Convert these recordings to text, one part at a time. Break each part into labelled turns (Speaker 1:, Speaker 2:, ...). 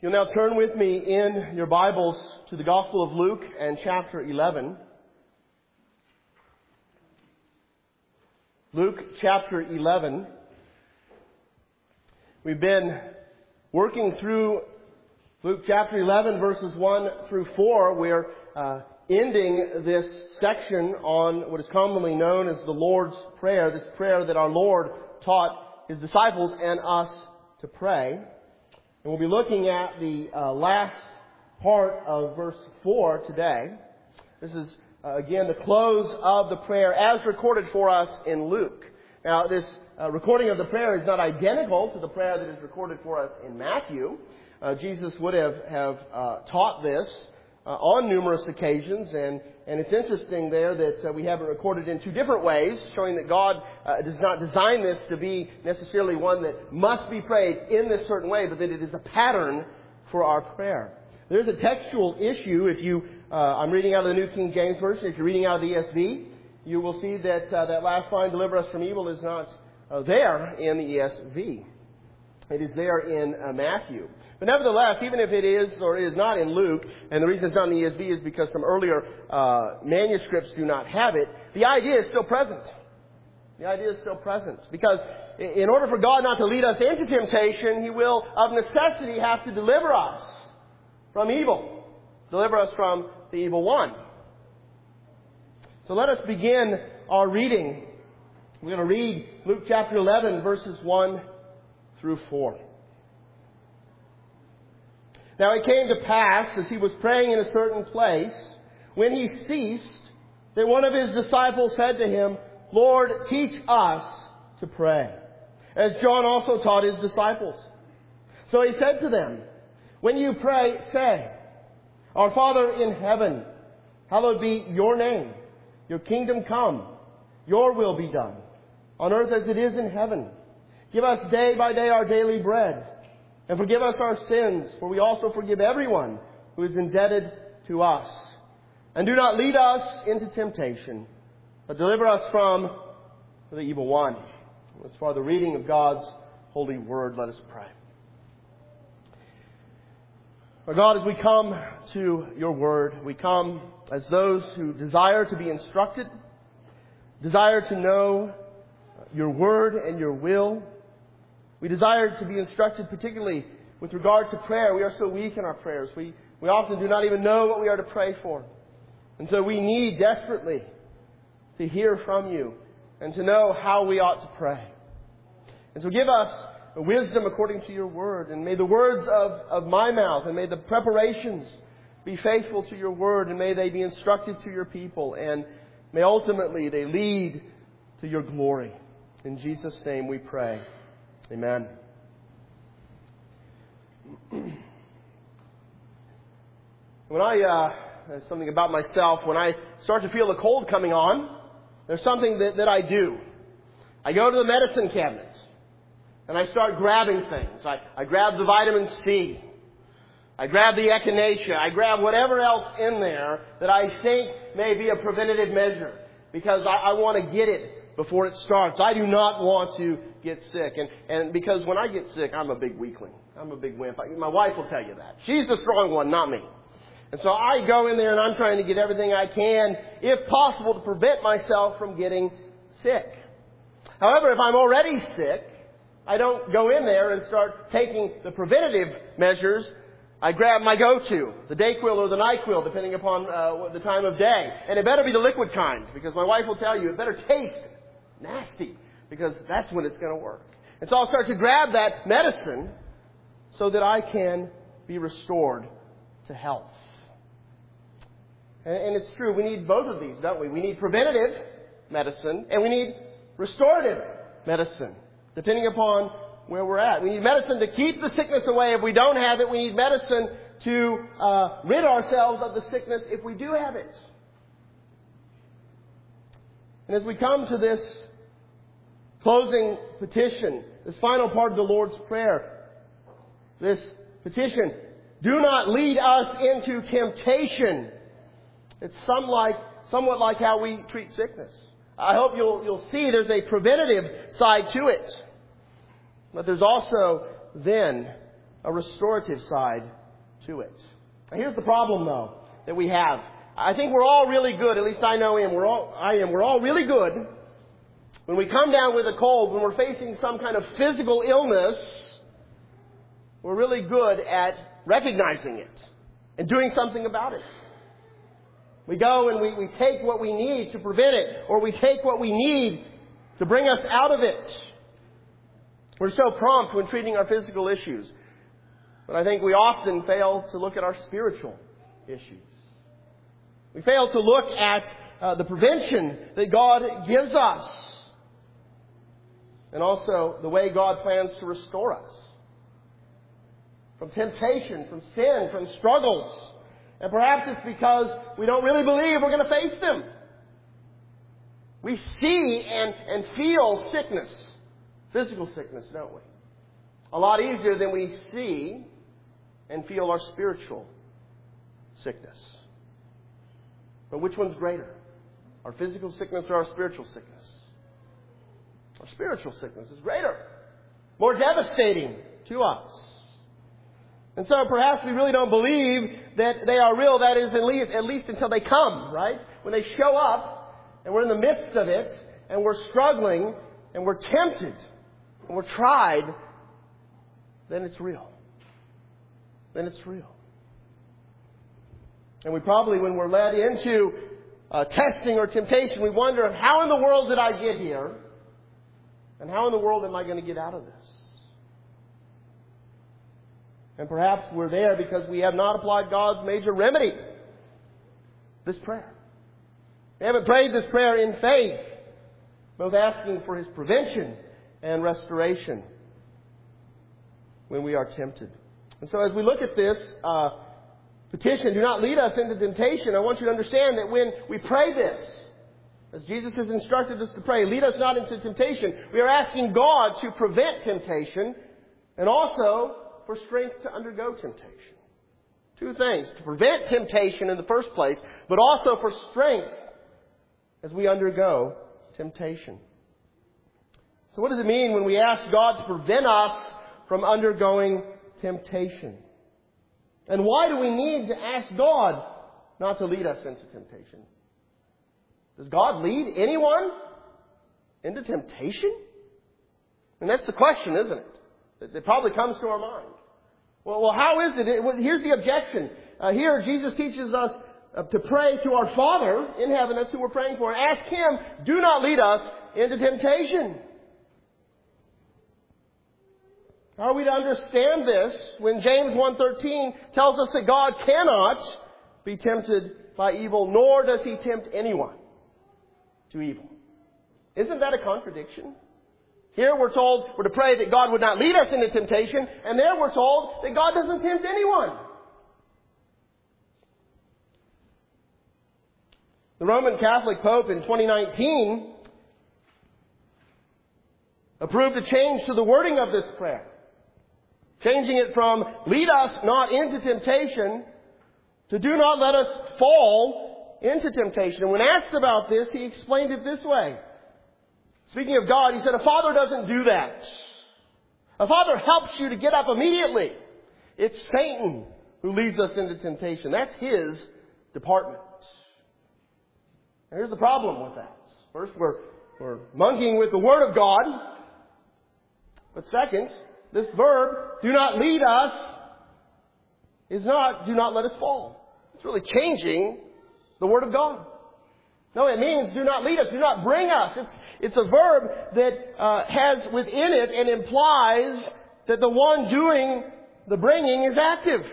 Speaker 1: You'll now turn with me in your Bibles to the Gospel of Luke and chapter 11. Luke chapter 11. We've been working through Luke chapter 11 verses 1 through 4. We're ending this section on what is commonly known as the Lord's Prayer, this prayer that our Lord taught His disciples and us to pray. And we'll be looking at the last part of verse 4 today. This is, again, the close of the prayer as recorded for us in Luke. Now, this recording of the prayer is not identical to the prayer that is recorded for us in Matthew. Jesus would have taught this on numerous occasions, and it's interesting there that we have it recorded in two different ways, showing that God does not design this to be necessarily one that must be prayed in this certain way, but that it is a pattern for our prayer. There's a textual issue. If you, I'm reading out of the New King James Version. If you're reading out of the ESV, you will see that that last line, "Deliver us from evil," is not there in the ESV. It is there in Matthew. But nevertheless, even if it is or is not in Luke, and the reason it's not in the ESV is because some earlier manuscripts do not have it, the idea is still present. The idea is still present. Because in order for God not to lead us into temptation, He will of necessity have to deliver us from evil. Deliver us from the evil one. So let us begin our reading. We're going to read Luke chapter 11, verses 1 through 4. Now it came to pass, as he was praying in a certain place, when he ceased, that one of his disciples said to him, "Lord, teach us to pray, as John also taught his disciples." So he said to them, "When you pray, say, Our Father in heaven, hallowed be your name. Your kingdom come. Your will be done, on earth as it is in heaven. Give us day by day our daily bread. And forgive us our sins, for we also forgive everyone who is indebted to us. And do not lead us into temptation, but deliver us from the evil one." As for the reading of God's holy word, let us pray. Our God, as we come to your word, we come as those who desire to be instructed, desire to know your word and your will. We desire to be instructed particularly with regard to prayer. We are so weak in our prayers. We often do not even know what we are to pray for. And so we need desperately to hear from you and to know how we ought to pray. And so give us wisdom according to your word. And may the words of my mouth and may the preparations be faithful to your word, and may they be instructive to your people, and may ultimately they lead to your glory. In Jesus' name we pray. Amen. There's something about myself, when I start to feel the cold coming on, there's something that I do. I go to the medicine cabinet and I start grabbing things. I grab the vitamin C. I grab the echinacea. I grab whatever else in there that I think may be a preventative measure, because I want to get it before it starts. I do not want to get sick. And because when I get sick, I'm a big weakling. I'm a big wimp. My wife will tell you that. She's the strong one, not me. And so I go in there and I'm trying to get everything I can, if possible, to prevent myself from getting sick. However, if I'm already sick, I don't go in there and start taking the preventative measures. I grab my go-to, the Dayquil or the NyQuil, depending upon the time of day. And it better be the liquid kind, because my wife will tell you it better taste nasty, because that's when it's going to work. And so I'll start to grab that medicine so that I can be restored to health. And it's true, we need both of these, don't we? We need preventative medicine and we need restorative medicine, depending upon where we're at. We need medicine to keep the sickness away if we don't have it. We need medicine to rid ourselves of the sickness if we do have it. And as we come to this closing petition, this final part of the Lord's Prayer, this petition, "Do not lead us into temptation." It's somewhat like how we treat sickness. I hope you'll see there's a preventative side to it. But there's also then a restorative side to it. Now, here's the problem, though, that we have. I think we're all really good, at least I know I am. We're all really good when we come down with a cold, when we're facing some kind of physical illness. We're really good at recognizing it and doing something about it. We go and we take what we need to prevent it, or we take what we need to bring us out of it. We're so prompt when treating our physical issues. But I think we often fail to look at our spiritual issues. We fail to look at the prevention that God gives us. And also the way God plans to restore us. From temptation, from sin, from struggles. And perhaps it's because we don't really believe we're going to face them. We see and feel sickness. Physical sickness, don't we? A lot easier than we see and feel our spiritual sickness. But which one's greater? Our physical sickness or our spiritual sickness? Our spiritual sickness is greater. More devastating to us. And so perhaps we really don't believe that they are real. That is, at least until they come, right? When they show up and we're in the midst of it and we're struggling and we're tempted and we're tried, then it's real. Then it's real. And we probably, when we're led into testing or temptation, we wonder, how in the world did I get here? And how in the world am I going to get out of this? And perhaps we're there because we have not applied God's major remedy, this prayer. We haven't prayed this prayer in faith, both asking for His prevention and restoration when we are tempted. And so as we look at this petition, do not lead us into temptation, I want you to understand that when we pray this, as Jesus has instructed us to pray, lead us not into temptation, we are asking God to prevent temptation and also for strength to undergo temptation. Two things. To prevent temptation in the first place, but also for strength as we undergo temptation. So what does it mean when we ask God to prevent us from undergoing temptation? And why do we need to ask God not to lead us into temptation? Does God lead anyone into temptation? And that's the question, isn't it? That probably comes to our mind. Well, how is it? Here's the objection. Here, Jesus teaches us to pray to our Father in heaven. That's who we're praying for. Ask Him, do not lead us into temptation. How are we to understand this when James 1:13 tells us that God cannot be tempted by evil, nor does He tempt anyone to evil? Isn't that a contradiction? Here we're told we're to pray that God would not lead us into temptation, and there we're told that God doesn't tempt anyone. The Roman Catholic Pope in 2019 approved a change to the wording of this prayer, changing it from lead us not into temptation to do not let us fall into temptation. And when asked about this, he explained it this way. Speaking of God, he said, a father doesn't do that. A father helps you to get up immediately. It's Satan who leads us into temptation. That's his department. And here's the problem with that. First, we're monkeying with the Word of God. But second, this verb, do not lead us, is not, do not let us fall. It's really changing the Word of God. No, it means do not lead us, do not bring us. It's a verb that has within it and implies that the one doing the bringing is active.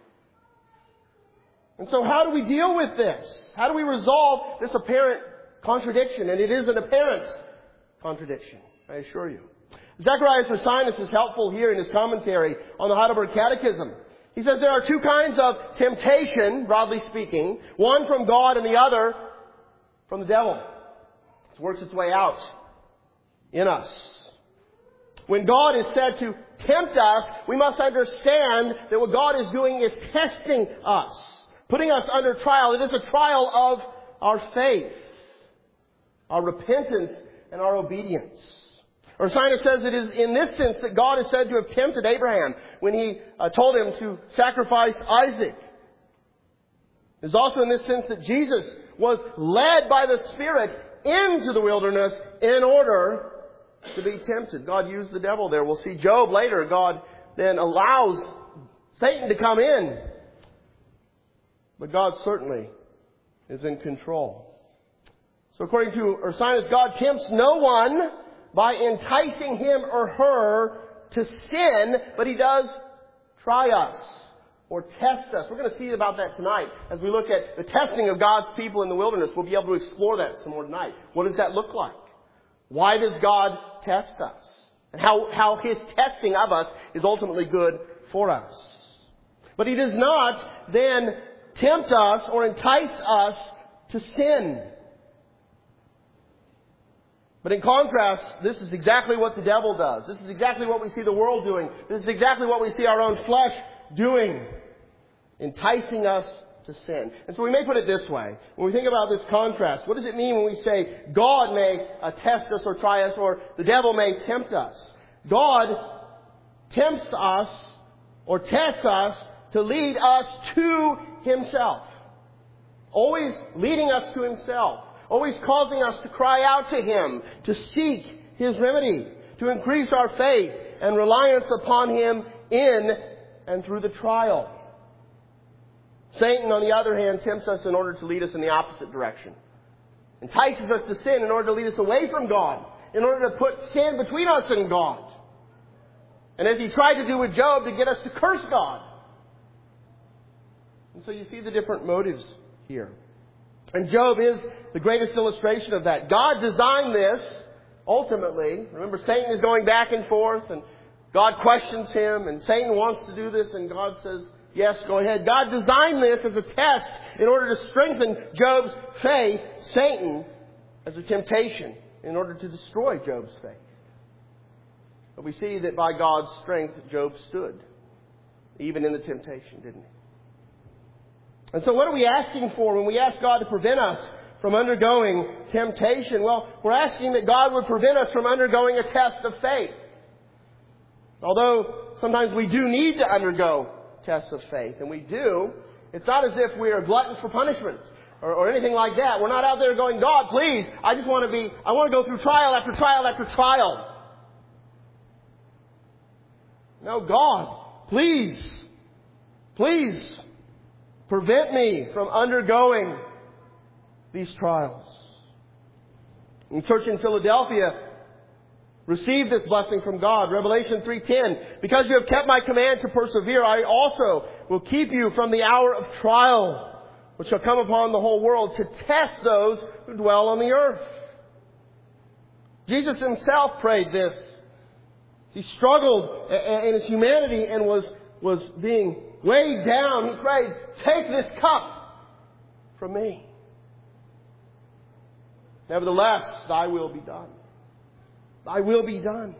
Speaker 1: And so how do we deal with this? How do we resolve this apparent contradiction? And it is an apparent contradiction, I assure you. Zacharias Ursinus is helpful here in his commentary on the Heidelberg Catechism. He says there are two kinds of temptation, broadly speaking, one from God and the other from the devil. It works its way out in us. When God is said to tempt us, we must understand that what God is doing is testing us, putting us under trial. It is a trial of our faith, our repentance, and our obedience. Ursinus says it is in this sense that God is said to have tempted Abraham when He told him to sacrifice Isaac. It is also in this sense that Jesus was led by the Spirit into the wilderness in order to be tempted. God used the devil there. We'll see Job later. God then allows Satan to come in. But God certainly is in control. So according to Ursinus, God tempts no one by enticing him or her to sin, but He does try us or test us. We're going to see about that tonight. As we look at the testing of God's people in the wilderness, we'll be able to explore that some more tonight. What does that look like? Why does God test us? And how His testing of us is ultimately good for us. But He does not then tempt us or entice us to sin. But in contrast, this is exactly what the devil does. This is exactly what we see the world doing. This is exactly what we see our own flesh doing. Enticing us to sin. And so we may put it this way. When we think about this contrast, what does it mean when we say God may test us or try us, or the devil may tempt us? God tempts us or tests us to lead us to Himself. Always leading us to Himself. Always causing us to cry out to Him, to seek His remedy, to increase our faith and reliance upon Him in and through the trial. Satan, on the other hand, tempts us in order to lead us in the opposite direction. Entices us to sin in order to lead us away from God, in order to put sin between us and God. And as he tried to do with Job, to get us to curse God. And so you see the different motives here. And Job is the greatest illustration of that. God designed this, ultimately. Remember, Satan is going back and forth, and God questions him, and Satan wants to do this, and God says, yes, go ahead. God designed this as a test in order to strengthen Job's faith. Satan as a temptation in order to destroy Job's faith. But we see that by God's strength, Job stood, even in the temptation, didn't he? And so what are we asking for when we ask God to prevent us from undergoing temptation? Well, we're asking that God would prevent us from undergoing a test of faith. Although sometimes we do need to undergo tests of faith, and we do, it's not as if we are gluttons for punishment or anything like that. We're not out there going, God, please, I want to go through trial after trial after trial. No, God, please, prevent me from undergoing these trials. The church in Philadelphia received this blessing from God. Revelation 3:10, because you have kept my command to persevere, I also will keep you from the hour of trial, which shall come upon the whole world to test those who dwell on the earth. Jesus Himself prayed this. He struggled in His humanity and was being weighed down. He prayed, take this cup from me. Nevertheless, thy will be done. Thy will be done.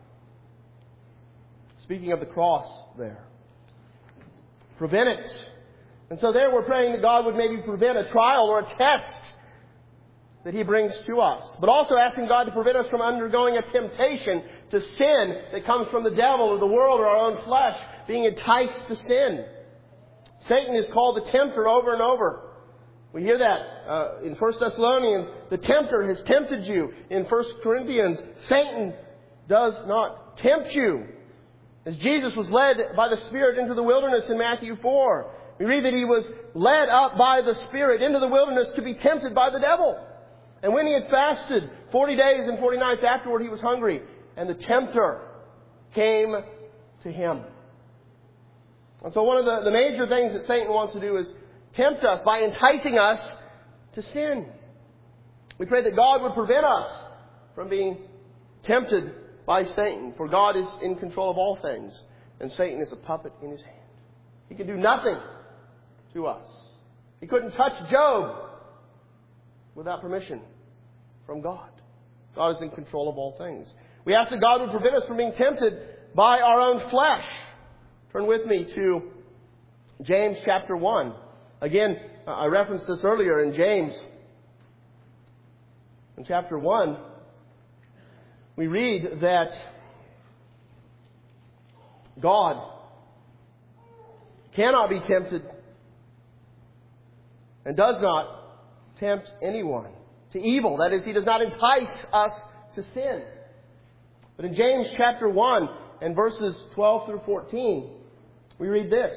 Speaker 1: Speaking of the cross there. Prevent it. And so there we're praying that God would maybe prevent a trial or a test that He brings to us. But also asking God to prevent us from undergoing a temptation to sin that comes from the devil or the world or our own flesh, being enticed to sin. Satan is called the tempter over and over. We hear that in 1 Thessalonians. The tempter has tempted you. In 1 Corinthians, Satan does not tempt you. As Jesus was led by the Spirit into the wilderness in Matthew 4, we read that He was led up by the Spirit into the wilderness to be tempted by the devil. And when He had fasted 40 days and 40 nights afterward, He was hungry. And the tempter came to Him. And so one of the major things that Satan wants to do is tempt us by enticing us to sin. We pray that God would prevent us from being tempted by Satan. For God is in control of all things, and Satan is a puppet in His hand. He can do nothing to us. He couldn't touch Job without permission from God. God is in control of all things. We ask that God would prevent us from being tempted by our own flesh. Turn with me to James chapter 1. Again, I referenced this earlier in James. In chapter 1, we read that God cannot be tempted and does not tempt anyone to evil. That is, He does not entice us to sin. But in James chapter 1 and verses 12 through 14, we read this.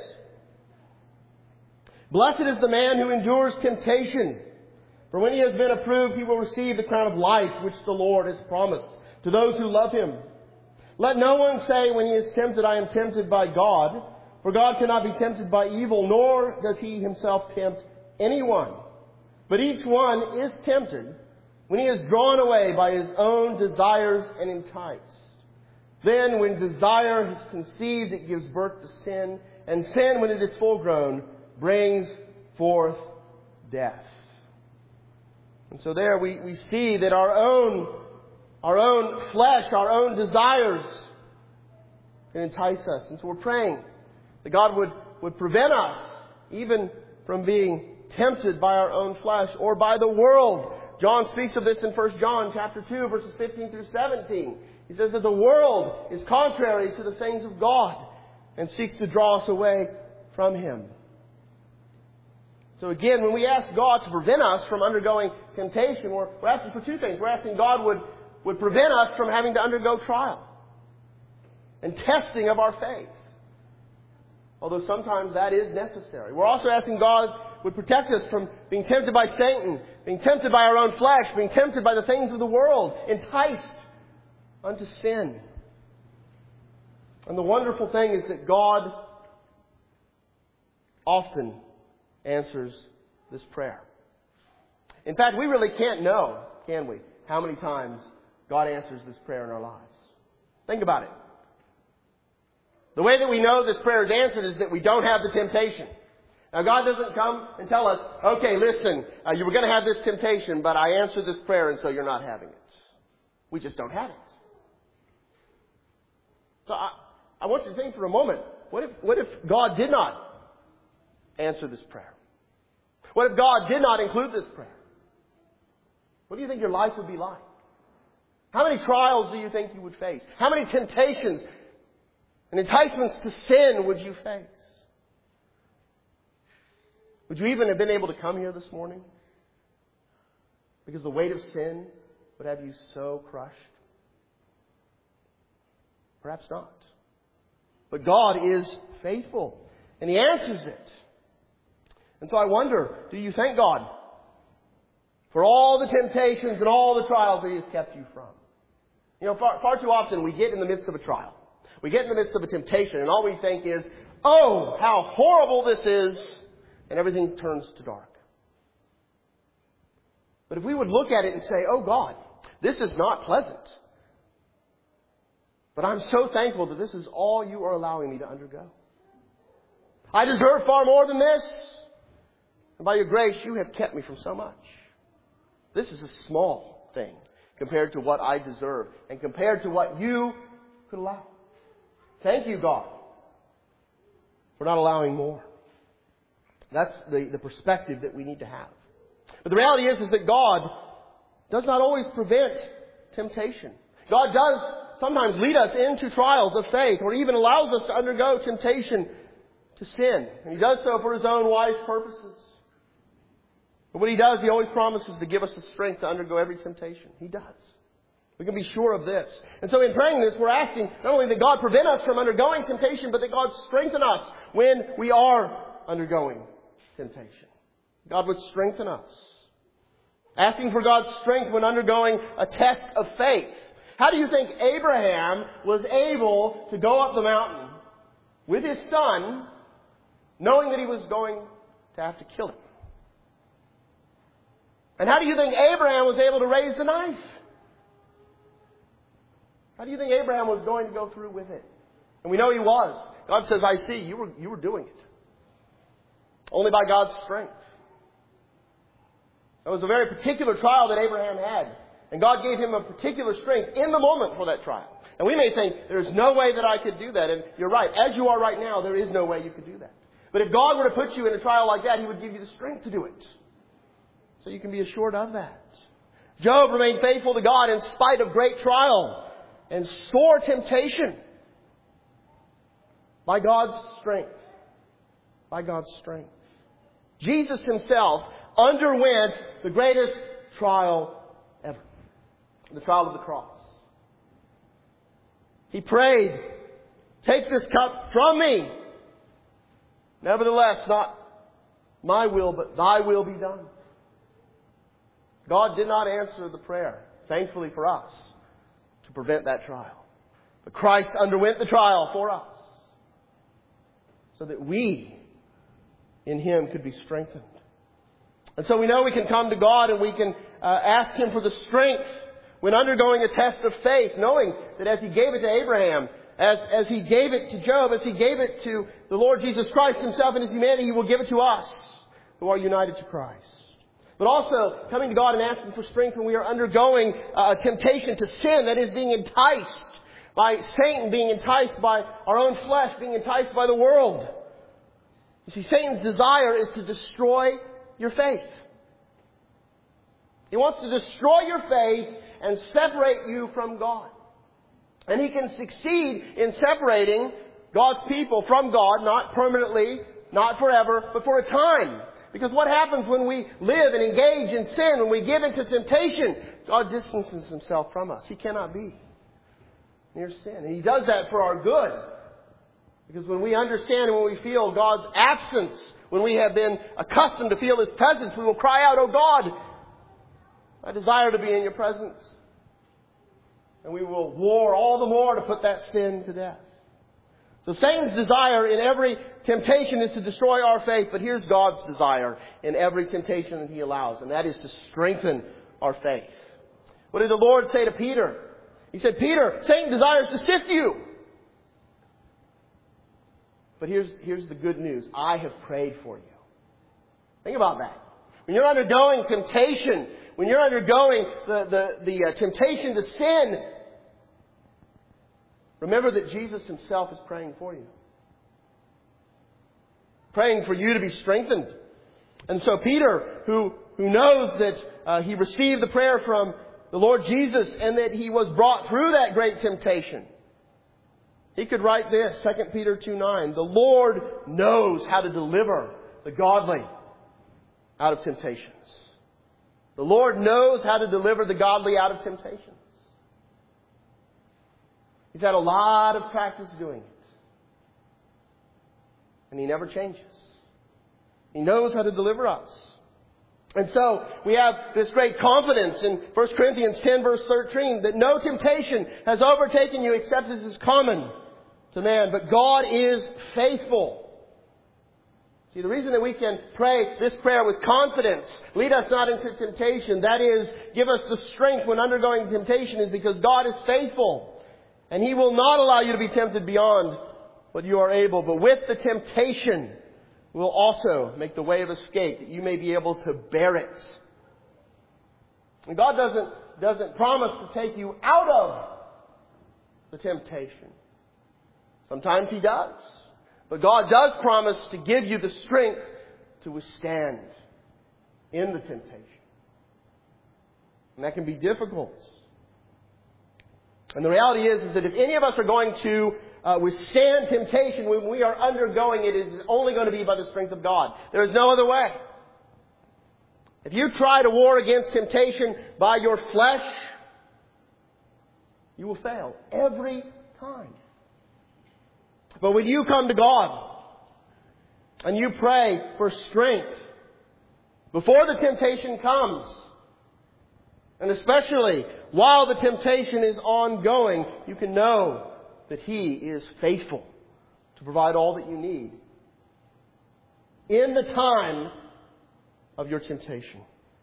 Speaker 1: Blessed is the man who endures temptation, for when he has been approved, he will receive the crown of life which the Lord has promised to those who love Him. Let no one say when he is tempted, I am tempted by God, for God cannot be tempted by evil, nor does He Himself tempt anyone. But each one is tempted when he is drawn away by his own desires and enticed. Then when desire is conceived, it gives birth to sin, and sin, when it is full grown, brings forth death. And so there we see that our own flesh, our own desires can entice us. And so we're praying that God would prevent us even from being tempted by our own flesh or by the world. John speaks of this in 1 John chapter 2, verses 15 through 17. He says that the world is contrary to the things of God and seeks to draw us away from Him. So again, when we ask God to prevent us from undergoing temptation, we're asking for two things. We're asking God would prevent us from having to undergo trial and testing of our faith. Although sometimes that is necessary. We're also asking God would protect us from being tempted by Satan, being tempted by our own flesh, being tempted by the things of the world, enticed unto sin. And the wonderful thing is that God often answers this prayer. In fact, we really can't know, can we, how many times God answers this prayer in our lives. Think about it. The way that we know this prayer is answered is that we don't have the temptation. Now, God doesn't come and tell us, okay, listen, you were going to have this temptation, but I answered this prayer and so you're not having it. We just don't have it. So I want you to think for a moment, what if God did not answer this prayer? What if God did not include this prayer? What do you think your life would be like? How many trials do you think you would face? How many temptations and enticements to sin would you face? Would you even have been able to come here this morning? Because the weight of sin would have you so crushed? Perhaps not. But God is faithful, and He answers it. And so I wonder, do you thank God for all the temptations and all the trials that He has kept you from? You know, far too often we get in the midst of a trial. We get in the midst of a temptation, and all we think is, oh, how horrible this is, and everything turns to dark. But if we would look at it and say, oh God, this is not pleasant, but I'm so thankful that this is all You are allowing me to undergo. I deserve far more than this, and by Your grace, You have kept me from so much. This is a small thing compared to what I deserve and compared to what You could allow. Thank You, God, for not allowing more. That's the perspective that we need to have. But the reality is that God does not always prevent temptation. God does sometimes lead us into trials of faith, or even allows us to undergo temptation to sin. And He does so for His own wise purposes. But when He does, He always promises to give us the strength to undergo every temptation. He does. We can be sure of this. And so in praying this, we're asking not only that God prevent us from undergoing temptation, but that God strengthen us when we are undergoing temptation. God would strengthen us. Asking for God's strength when undergoing a test of faith. How do you think Abraham was able to go up the mountain with his son, knowing that he was going to have to kill him? And how do you think Abraham was able to raise the knife? How do you think Abraham was going to go through with it? And we know he was. God says, I see, you were doing it. Only by God's strength. It was a very particular trial that Abraham had. And God gave him a particular strength in the moment for that trial. And we may think, there's no way that I could do that. And you're right. As you are right now, there is no way you could do that. But if God were to put you in a trial like that, He would give you the strength to do it. So you can be assured of that. Job remained faithful to God in spite of great trial. and sore temptation by God's strength. By God's strength. Jesus Himself underwent the greatest trial ever. The trial of the cross. He prayed, "Take this cup from me. Nevertheless, not my will, but thy will be done." God did not answer the prayer, thankfully for us, to prevent that trial. But Christ underwent the trial for us, so that we, in Him, could be strengthened. And so we know we can come to God and we can ask Him for the strength when undergoing a test of faith, knowing that as He gave it to Abraham, as He gave it to Job, as He gave it to the Lord Jesus Christ Himself in His humanity, He will give it to us who are united to Christ. But also coming to God and asking for strength when we are undergoing a temptation to sin, that is being enticed by Satan, being enticed by our own flesh, being enticed by the world. You see, Satan's desire is to destroy your faith. He wants to destroy your faith and separate you from God. And he can succeed in separating God's people from God, not permanently, not forever, but for a time. Because what happens when we live and engage in sin, when we give into temptation? God distances Himself from us. He cannot be near sin. And He does that for our good. Because when we understand and when we feel God's absence, when we have been accustomed to feel His presence, we will cry out, "Oh God, I desire to be in Your presence." And we will war all the more to put that sin to death. So Satan's desire in every temptation is to destroy our faith, but here's God's desire in every temptation that He allows, and that is to strengthen our faith. What did the Lord say to Peter? He said, "Peter, Satan desires to sift you. But here's the good news. I have prayed for you." Think about that. When you're undergoing temptation, when you're undergoing the temptation to sin, remember that Jesus Himself is praying for you. Praying for you to be strengthened. And so Peter, who knows that he received the prayer from the Lord Jesus and that he was brought through that great temptation, he could write this, 2 Peter 2:9, "The Lord knows how to deliver the godly out of temptations." The Lord knows how to deliver the godly out of temptations. He's had a lot of practice doing it. And He never changes. He knows how to deliver us. And so we have this great confidence in 1 Corinthians 10 verse 13 that no temptation has overtaken you except as is common to man. But God is faithful. See, the reason that we can pray this prayer with confidence, "Lead us not into temptation," that is, give us the strength when undergoing temptation, is because God is faithful. And He will not allow you to be tempted beyond what you are able. But with the temptation, will also make the way of escape that you may be able to bear it. And God doesn't promise to take you out of the temptation. Sometimes He does. But God does promise to give you the strength to withstand in the temptation. And that can be difficult. And the reality is that if any of us are going to withstand temptation when we are undergoing it, is only going to be by the strength of God. There is no other way. If you try to war against temptation by your flesh, you will fail every time. But when you come to God and you pray for strength before the temptation comes, and especially while the temptation is ongoing, you can know that He is faithful to provide all that you need in the time of your temptation.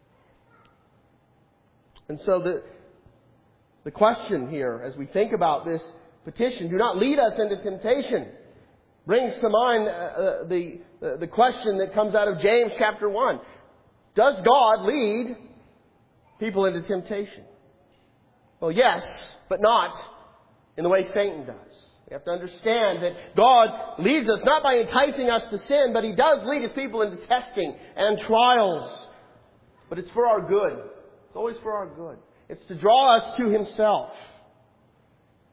Speaker 1: And so the question here, as we think about this petition, "Do not lead us into temptation," brings to mind the question that comes out of James chapter 1. Does God lead people into temptation? Well, yes, but not in the way Satan does. We have to understand that God leads us not by enticing us to sin, but He does lead His people into testing and trials. But it's for our good. It's always for our good. It's to draw us to Himself.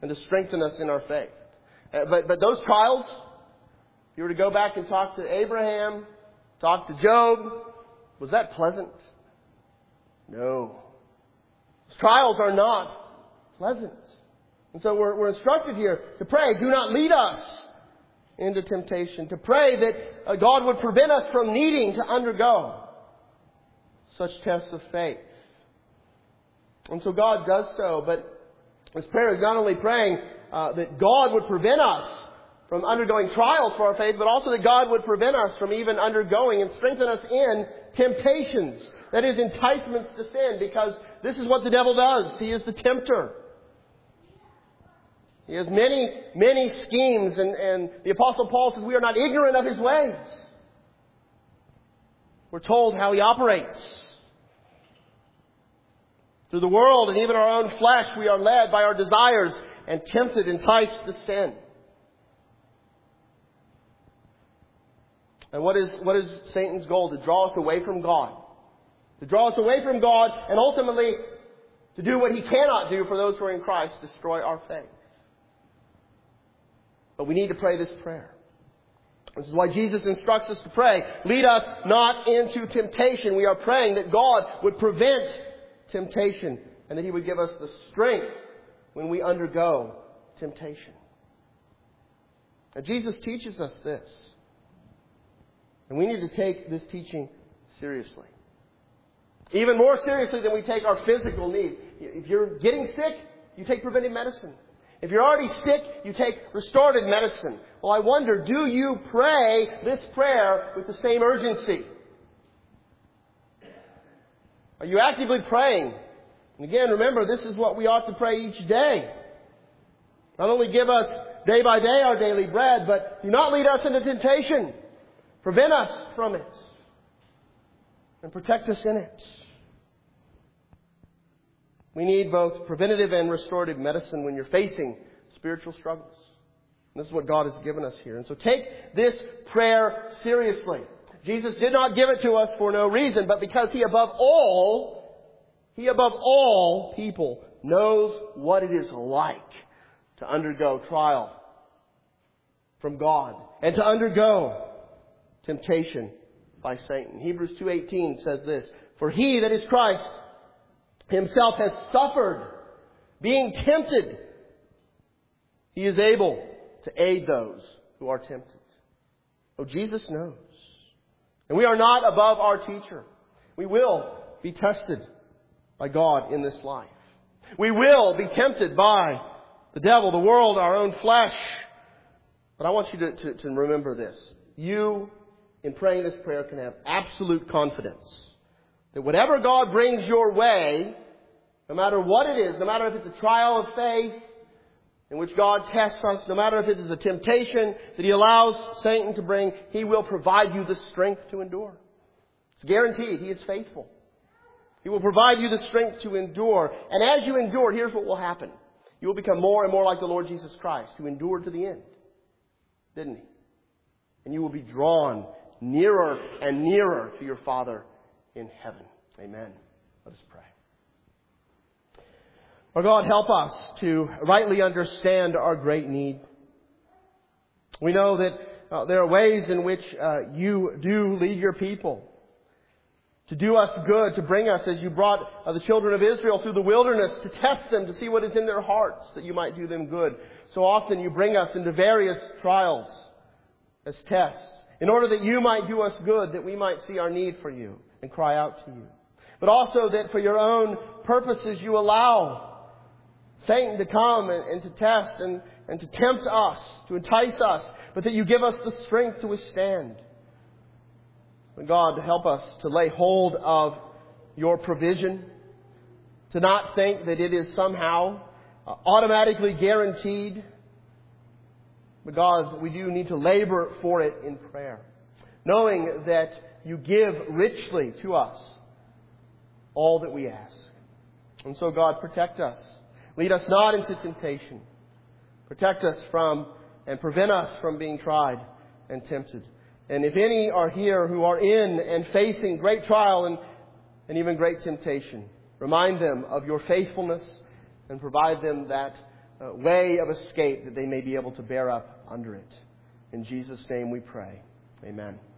Speaker 1: and to strengthen us in our faith. But those trials, if you were to go back and talk to Abraham, talk to Job, was that pleasant? No. Those trials are not pleasant. And so we're instructed here to pray, do not lead us into temptation. To pray that God would prevent us from needing to undergo such tests of faith. And so God does so, but this prayer is not only praying that God would prevent us from undergoing trials for our faith, but also that God would prevent us from even undergoing and strengthen us in temptations. That is, enticements to sin, because this is what the devil does. He is the tempter. He has many, many schemes, and the Apostle Paul says we are not ignorant of his ways. We're told how he operates. Through the world and even our own flesh, we are led by our desires and tempted, enticed to sin. And what is Satan's goal? To draw us away from God. To draw us away from God and ultimately to do what he cannot do for those who are in Christ, destroy our faith. But we need to pray this prayer. This is why Jesus instructs us to pray, lead us not into temptation. We are praying that God would prevent temptation and that he would give us the strength when we undergo temptation. And Jesus teaches us this. And we need to take this teaching seriously. Even more seriously than we take our physical needs. If you're getting sick, you take preventive medicine. If you're already sick, you take restorative medicine. Well, I wonder, do you pray this prayer with the same urgency? Are you actively praying? And again, remember, this is what we ought to pray each day. Not only give us day by day our daily bread, but do not lead us into temptation. Prevent us from it. And protect us in it. We need both preventative and restorative medicine when you're facing spiritual struggles. And this is what God has given us here. And so take this prayer seriously. Jesus did not give it to us for no reason, but because He above all people knows what it is like to undergo trial from God and to undergo temptation by Satan. Hebrews 2:18 says this, "For He, that is Christ, Himself has suffered, being tempted. He is able to aid those who are tempted." Oh, Jesus knows. And we are not above our teacher. We will be tested by God in this life. We will be tempted by the devil, the world, our own flesh. But I want you to remember this. You, in praying this prayer, can have absolute confidence that whatever God brings your way, no matter what it is, no matter if it's a trial of faith in which God tests us, no matter if it is a temptation that He allows Satan to bring, He will provide you the strength to endure. It's guaranteed. He is faithful. He will provide you the strength to endure. And as you endure, here's what will happen. You will become more and more like the Lord Jesus Christ, who endured to the end. Didn't He? And you will be drawn nearer and nearer to your Father in heaven. Amen. Let us pray. Our God, help us to rightly understand our great need. We know that there are ways in which you do lead your people to do us good, to bring us, as you brought the children of Israel through the wilderness, to test them, to see what is in their hearts, that you might do them good. So often you bring us into various trials as tests, in order that you might do us good, that we might see our need for you and cry out to you. But also that for your own purposes you allow Satan to come and to test and to tempt us, to entice us, but that you give us the strength to withstand. God, help us to lay hold of your provision, to not think that it is somehow automatically guaranteed. But God, we do need to labor for it in prayer, knowing that you give richly to us all that we ask. And so, God, protect us. Lead us not into temptation. Protect us from and prevent us from being tried and tempted. And if any are here who are in and facing great trial and even great temptation, remind them of your faithfulness and provide them that way of escape that they may be able to bear up under it. In Jesus' name we pray. Amen.